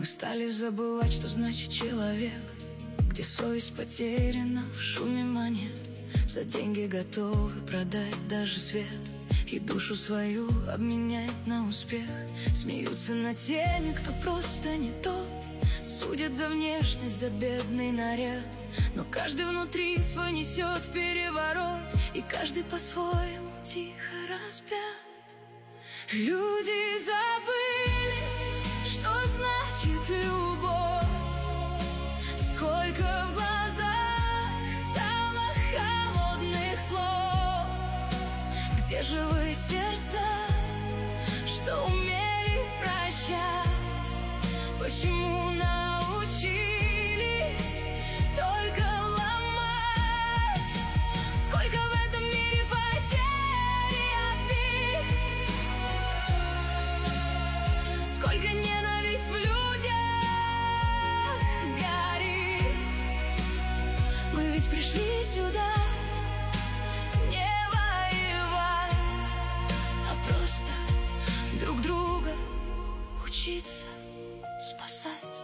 Мы стали забывать, что значит человек, где совесть потеряна в шуме монет. За деньги готовы продать даже свет и душу свою обменять на успех. Смеются над теми, кто просто не тот, судят за внешность, за бедный наряд. Но каждый внутри свой несет переворот, и каждый по-своему тихо распят. Люди забыли, что значит любовь, сколько в глазах стало холодных слов. Где живые сердца, что умели прощать? Почему научились только ломать? Сколько в этом мире потерь и обид, сколько ненависть в людях горит. Мы ведь пришли сюда не воевать, а просто друг друга учиться спасать.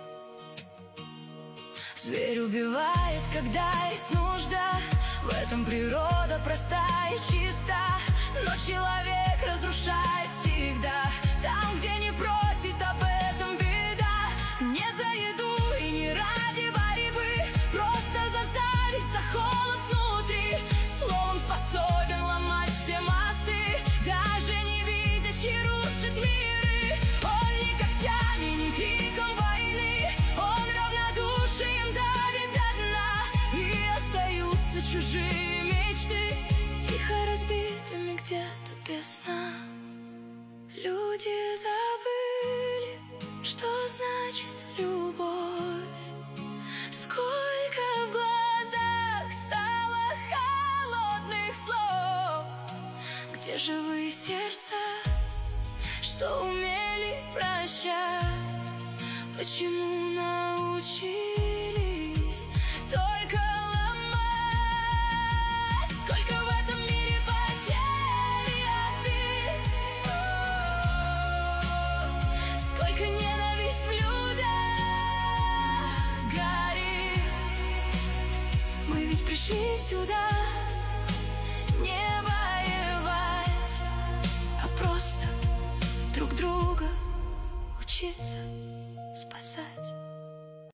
Зверь убивает, когда есть нужда, в этом природа проста и чиста. Но человек разрушает всегда там, где не просит об этом беда. Не за еду и не ради борьбы, просто за зависть, за холод внутри. Словом способен ломать все мосты, даже не видя, чьи рушит миры. Он ни когтями, ни криком войны, он равнодушием давит до дна. И остаются чужие мечты, тихо разбитыми где-то без сна. Люди забыли, что значит любовь, сколько в глазах стало холодных слов. Где живые сердца, что умели прощать? Почему научились только ломать? Сколько в этом мире потерь и обид, сколько ненависть в людях горит. Мы ведь пришли сюда не